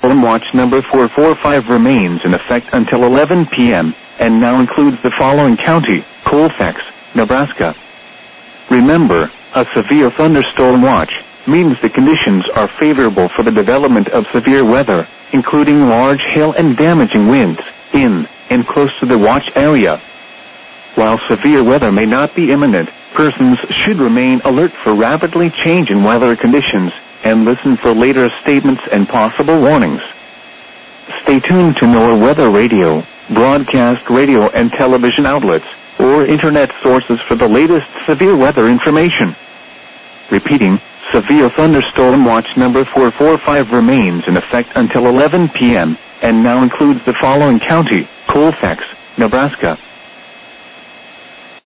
thunderstorm watch number 445 remains in effect until 11 p.m. and now includes the following county: Colfax, Nebraska. Remember, a severe thunderstorm watch means the conditions are favorable for the development of severe weather, including large hail and damaging winds, in and close to the watch area. While severe weather may not be imminent, persons should remain alert for rapidly changing weather conditions and listen for later statements and possible warnings. Stay tuned to NOAA Weather Radio, broadcast radio and television outlets, or internet sources for the latest severe weather information. Repeating, severe thunderstorm watch number 445 remains in effect until 11 p.m. and now includes the following county: Colfax, Nebraska.